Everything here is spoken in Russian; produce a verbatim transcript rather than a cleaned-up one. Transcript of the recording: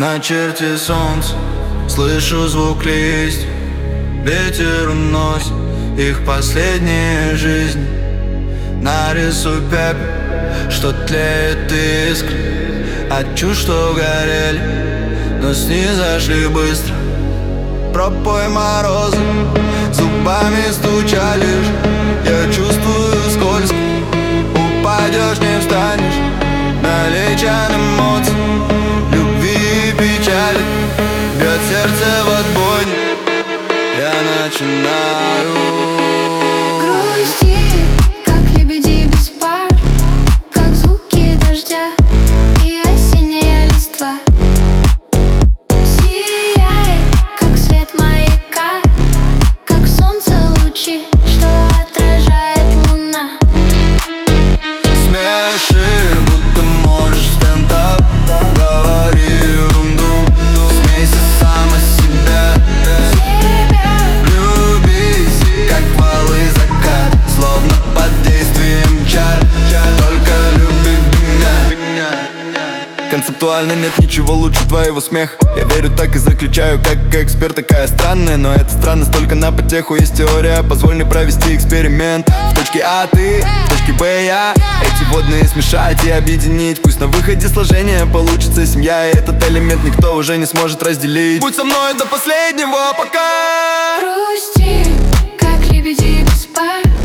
На черте солнца слышу звук листьев. Ветер уносит их последняя жизнь. Нарисуй пепел, что тлеет искры от чувств, что горели, но снизошли быстро. Пропой морозы, зубами стучалишь. Я чувствую скользко, упадешь, не встанешь. Наличен эмоций, любви и печали, бьет сердце в отбойне. Я начинаю грусти, как лебеди без пар, как звуки дождя и осенняя листва. Сияет, как свет маяка, как солнце лучи, что отражает луна. смеши, будто можешь стендап. Говори ерунду, смейся сам из себя. Влюбись, как валы закат, словно под действием чар. Только люби меня. Концептуально нет ничего лучше твоего смеха. Я верю, так и заключаю, как эксперт. Такая странная, но эта странность только на потеху. Есть теория, позволь мне провести эксперимент. В точке А ты, в точке Б я. Эти водные смешать и объединить. Пусть на выходе сложения получится семья, и этот элемент никто уже не сможет разделить. Будь со мной до последнего, пока. Грусти, как лебеди без пар,